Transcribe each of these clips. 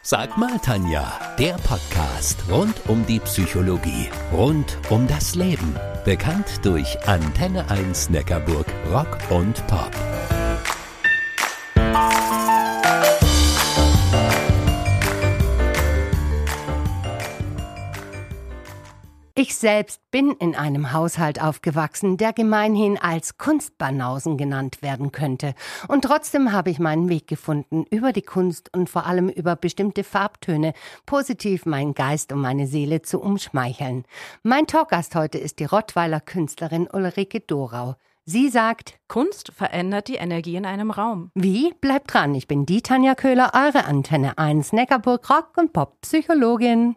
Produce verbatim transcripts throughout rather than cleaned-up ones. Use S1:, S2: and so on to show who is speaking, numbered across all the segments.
S1: Sag mal, Tanja, der Podcast rund um die Psychologie, rund um das Leben. Bekannt durch Antenne eins Neckarburg Rock und Pop.
S2: Ich selbst bin in einem Haushalt aufgewachsen, der gemeinhin als Kunstbanausen genannt werden könnte. Und trotzdem habe ich meinen Weg gefunden, über die Kunst und vor allem über bestimmte Farbtöne positiv meinen Geist und meine Seele zu umschmeicheln. Mein Talkgast heute ist die Rottweiler Künstlerin Ulrike Dorau. Sie sagt:
S3: Kunst verändert die Energie in einem Raum.
S2: Wie? Bleibt dran, ich bin die Tanja Köhler, eure Antenne eins Neckarburg Rock- und Pop-Psychologin.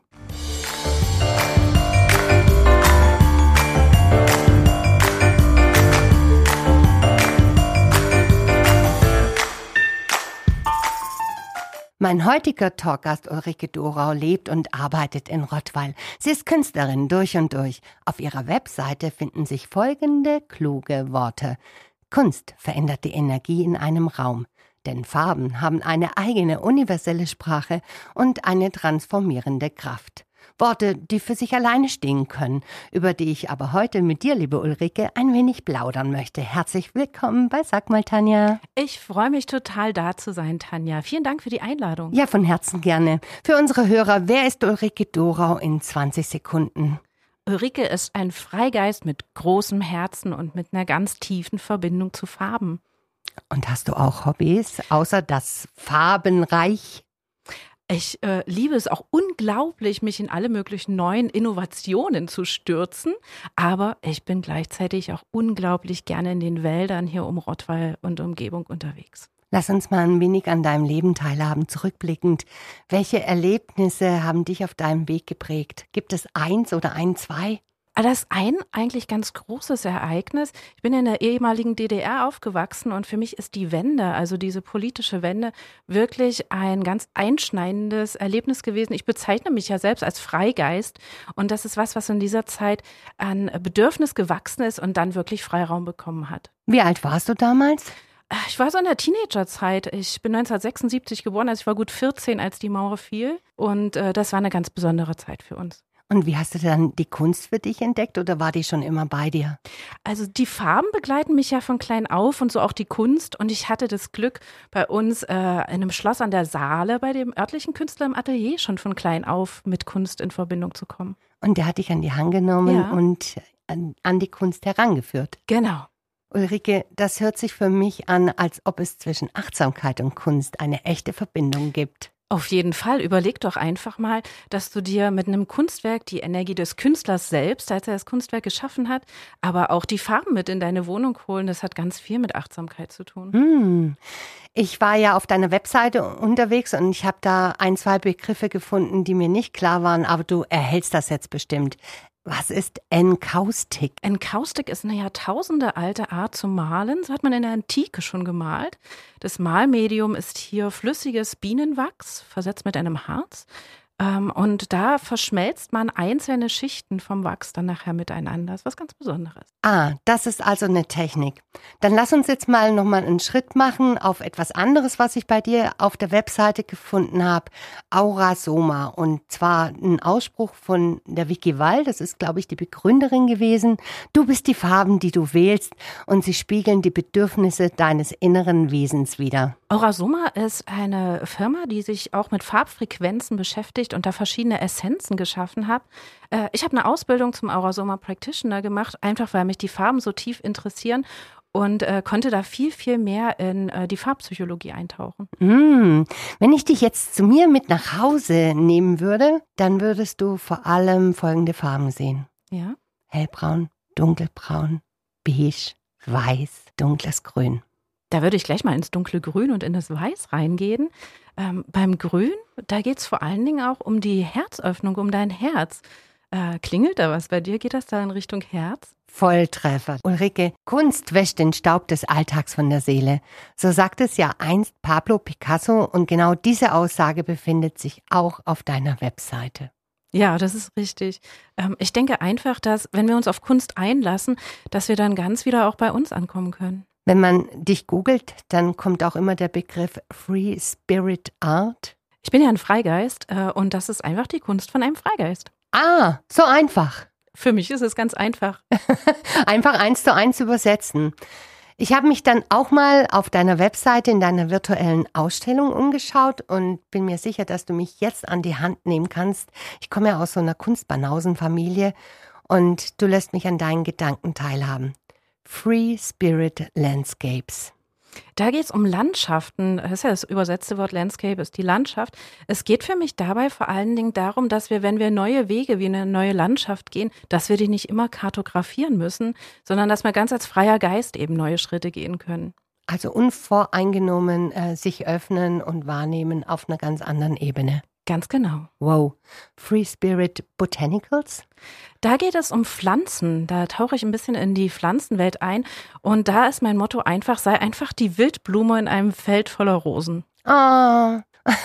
S2: Mein heutiger Talkgast Ulrike Dorau lebt und arbeitet in Rottweil. Sie ist Künstlerin durch und durch. Auf ihrer Webseite finden sich folgende kluge Worte. Kunst verändert die Energie in einem Raum. Denn Farben haben eine eigene universelle Sprache und eine transformierende Kraft. Worte, die für sich alleine stehen können, über die ich aber heute mit dir, liebe Ulrike, ein wenig plaudern möchte. Herzlich willkommen bei Sag mal, Tanja.
S3: Ich freue mich total, da zu sein, Tanja. Vielen Dank für die Einladung.
S2: Ja, von Herzen gerne. Für unsere Hörer, wer ist Ulrike Dorau in zwanzig Sekunden?
S3: Ulrike ist ein Freigeist mit großem Herzen und mit einer ganz tiefen Verbindung zu Farben.
S2: Und hast du auch Hobbys, außer das Farbenreich?
S3: Ich äh, liebe es auch unglaublich, mich in alle möglichen neuen Innovationen zu stürzen. Aber ich bin gleichzeitig auch unglaublich gerne in den Wäldern hier um Rottweil und Umgebung unterwegs.
S2: Lass uns mal ein wenig an deinem Leben teilhaben, zurückblickend. Welche Erlebnisse haben dich auf deinem Weg geprägt? Gibt es eins oder ein, zwei?
S3: Das ist ein eigentlich ganz großes Ereignis. Ich bin in der ehemaligen D D R aufgewachsen und für mich ist die Wende, also diese politische Wende, wirklich ein ganz einschneidendes Erlebnis gewesen. Ich bezeichne mich ja selbst als Freigeist und das ist was, was in dieser Zeit an Bedürfnis gewachsen ist und dann wirklich Freiraum bekommen hat.
S2: Wie alt warst du damals?
S3: Ich war so in der Teenagerzeit. Ich bin neunzehnhundertsechsundsiebzig geboren, also ich war gut vierzehn, als die Mauer fiel und äh, das war eine ganz besondere Zeit für uns.
S2: Und wie hast du dann die Kunst für dich entdeckt oder war die schon immer bei dir?
S3: Also die Farben begleiten mich ja von klein auf und so auch die Kunst. Und ich hatte das Glück, bei uns äh, in einem Schloss an der Saale bei dem örtlichen Künstler im Atelier schon von klein auf mit Kunst in Verbindung zu kommen.
S2: Und der hat dich an die Hand genommen
S3: Ja.
S2: und an, an die Kunst herangeführt.
S3: Genau.
S2: Ulrike, das hört sich für mich an, als ob es zwischen Achtsamkeit und Kunst eine echte Verbindung gibt.
S3: Auf jeden Fall. Überleg doch einfach mal, dass du dir mit einem Kunstwerk die Energie des Künstlers selbst, als er das Kunstwerk geschaffen hat, aber auch die Farben mit in deine Wohnung holen. Das hat ganz viel mit Achtsamkeit zu tun.
S2: Hm. Ich war ja auf deiner Webseite unterwegs und ich habe da ein, zwei Begriffe gefunden, die mir nicht klar waren, aber du erhältst das jetzt bestimmt. Was ist Enkaustik?
S3: Enkaustik ist eine jahrtausendealte Art zu malen. So hat man in der Antike schon gemalt. Das Malmedium ist hier flüssiges Bienenwachs, versetzt mit einem Harz. Und da verschmelzt man einzelne Schichten vom Wachs dann nachher miteinander. Das ist was ganz Besonderes.
S2: Ah, das ist also eine Technik. Dann lass uns jetzt mal nochmal einen Schritt machen auf etwas anderes, was ich bei dir auf der Webseite gefunden habe. Aurasoma. Und zwar ein Ausspruch von der Vicky Wall. Das ist, glaube ich, die Begründerin gewesen. Du bist die Farben, die du wählst und sie spiegeln die Bedürfnisse deines inneren Wesens wider.
S3: Aurasoma ist eine Firma, die sich auch mit Farbfrequenzen beschäftigt und da verschiedene Essenzen geschaffen hat. Ich habe eine Ausbildung zum Aurasoma Practitioner gemacht, einfach weil mich die Farben so tief interessieren und äh, konnte da viel, viel mehr in äh, die Farbpsychologie eintauchen.
S2: Mm. Wenn ich dich jetzt zu mir mit nach Hause nehmen würde, dann würdest du vor allem folgende Farben sehen.
S3: Ja.
S2: Hellbraun, dunkelbraun, beige, weiß, dunkles Grün.
S3: Da würde ich gleich mal ins dunkle Grün und in das Weiß reingehen. Ähm, beim Grün, da geht es vor allen Dingen auch um die Herzöffnung, um dein Herz. Äh, klingelt da was bei dir? Geht das da in Richtung Herz?
S2: Volltreffer. Ulrike, Kunst wäscht den Staub des Alltags von der Seele. So sagt es ja einst Pablo Picasso und genau diese Aussage befindet sich auch auf deiner Webseite.
S3: Ja, das ist richtig. Ähm, ich denke einfach, dass, wenn wir uns auf Kunst einlassen, dass wir dann ganz wieder auch bei uns ankommen können.
S2: Wenn man dich googelt, dann kommt auch immer der Begriff Free Spirit Art.
S3: Ich bin ja ein Freigeist äh, und das ist einfach die Kunst von einem Freigeist.
S2: Ah, so einfach.
S3: Für mich ist es ganz einfach.
S2: Einfach eins zu eins übersetzen. Ich habe mich dann auch mal auf deiner Webseite in deiner virtuellen Ausstellung umgeschaut und bin mir sicher, dass du mich jetzt an die Hand nehmen kannst. Ich komme ja aus so einer Kunstbanausenfamilie und du lässt mich an deinen Gedanken teilhaben. Free Spirit Landscapes.
S3: Da geht es um Landschaften. Das ist ja das übersetzte Wort Landscape, ist die Landschaft. Es geht für mich dabei vor allen Dingen darum, dass wir, wenn wir neue Wege wie eine neue Landschaft gehen, dass wir die nicht immer kartografieren müssen, sondern dass wir ganz als freier Geist eben neue Schritte gehen können.
S2: Also unvoreingenommen äh, sich öffnen und wahrnehmen auf einer ganz anderen Ebene.
S3: Ganz genau.
S2: Wow. Free Spirit Botanicals?
S3: Da geht es um Pflanzen. Da tauche ich ein bisschen in die Pflanzenwelt ein. Und da ist mein Motto einfach, sei einfach die Wildblume in einem Feld voller Rosen.
S2: Ah,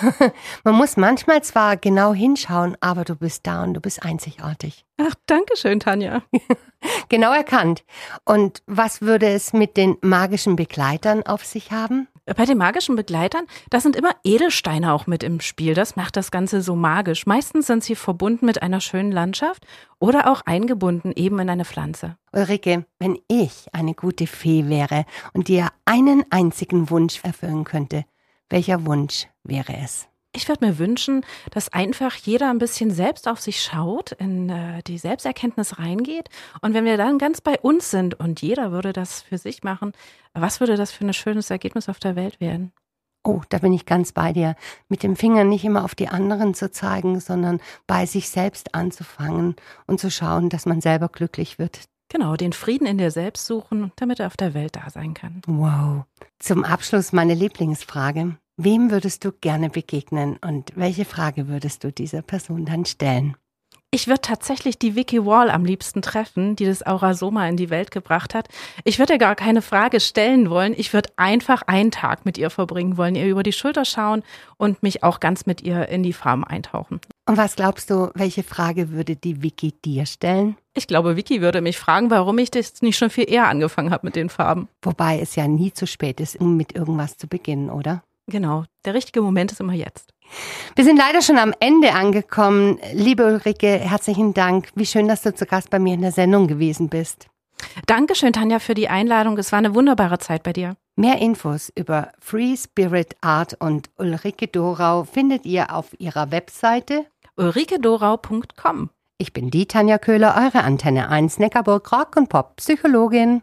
S2: man muss manchmal zwar genau hinschauen, aber du bist da und du bist einzigartig.
S3: Ach, danke schön, Tanja.
S2: Genau erkannt. Und was würde es mit den magischen Begleitern auf sich haben?
S3: Bei den magischen Begleitern, da sind immer Edelsteine auch mit im Spiel. Das macht das Ganze so magisch. Meistens sind sie verbunden mit einer schönen Landschaft oder auch eingebunden eben in eine Pflanze.
S2: Ulrike, wenn ich eine gute Fee wäre und dir einen einzigen Wunsch erfüllen könnte, welcher Wunsch wäre es?
S3: Ich würde mir wünschen, dass einfach jeder ein bisschen selbst auf sich schaut, in äh, die Selbsterkenntnis reingeht. Und wenn wir dann ganz bei uns sind und jeder würde das für sich machen, was würde das für ein schönes Ergebnis auf der Welt werden?
S2: Oh, da bin ich ganz bei dir. Mit dem Finger nicht immer auf die anderen zu zeigen, sondern bei sich selbst anzufangen und zu schauen, dass man selber glücklich wird.
S3: Genau, den Frieden in dir selbst suchen, damit er auf der Welt da sein kann.
S2: Wow. Zum Abschluss meine Lieblingsfrage. Wem würdest du gerne begegnen und welche Frage würdest du dieser Person dann stellen?
S3: Ich würde tatsächlich die Vicky Wall am liebsten treffen, die das Aurasoma in die Welt gebracht hat. Ich würde ihr gar keine Frage stellen wollen. Ich würde einfach einen Tag mit ihr verbringen wollen, ihr über die Schulter schauen und mich auch ganz mit ihr in die Farben eintauchen.
S2: Und was glaubst du, welche Frage würde die Vicky dir stellen?
S3: Ich glaube, Vicky würde mich fragen, warum ich das nicht schon viel eher angefangen habe mit den Farben.
S2: Wobei es ja nie zu spät ist, um mit irgendwas zu beginnen, oder?
S3: Genau, der richtige Moment ist immer jetzt.
S2: Wir sind leider schon am Ende angekommen. Liebe Ulrike, herzlichen Dank. Wie schön, dass du zu Gast bei mir in der Sendung gewesen bist.
S3: Dankeschön, Tanja, für die Einladung. Es war eine wunderbare Zeit bei dir.
S2: Mehr Infos über Free Spirit Art und Ulrike Dorau findet ihr auf ihrer Webseite
S3: ulrike dorau punkt com.
S2: Ich bin die Tanja Köhler, eure Antenne eins Neckarburg Rock- und Pop-Psychologin.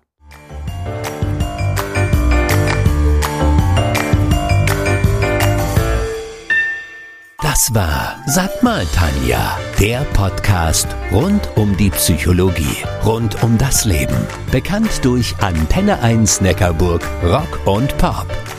S1: Das war Sag mal, Tanja, der Podcast rund um die Psychologie, rund um das Leben. Bekannt durch Antenne eins Neckarburg Rock und Pop.